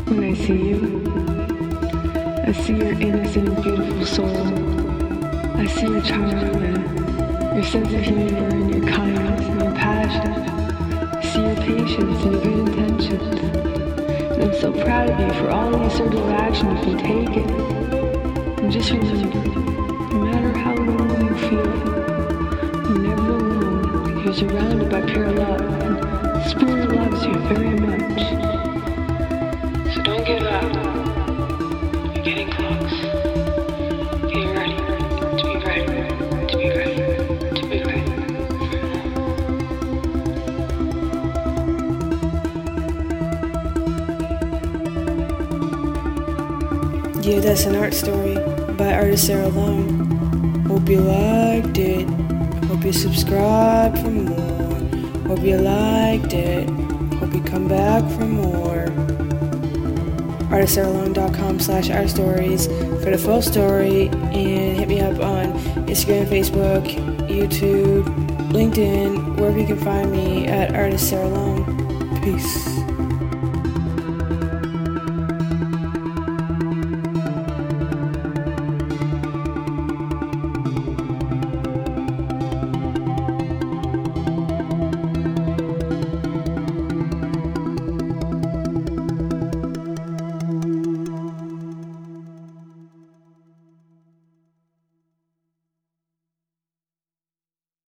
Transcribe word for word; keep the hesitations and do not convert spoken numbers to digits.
When I see you, I see your innocent and beautiful soul. I see your charm and your sense of humor and your kindness and your passion. I see your patience and your good intentions. And I'm so proud of you for all the assertive action you've been taking. And just remember, no matter how lonely you feel, you're never alone because you're surrounded by pure love. And Spirit loves you very much. So don't give up. You're getting close. Get ready to be ready, to be ready, to be ready. Yeah, that's an art story by artist Sarah Lone. Hope you liked it. Hope you subscribe for more. Hope you liked it. Hope you come back for more. artist sarah lone dot com slash art stories for the full story, and hit me up on Instagram, Facebook, YouTube, LinkedIn, wherever you can find me at artist Sarah Lone. Peace.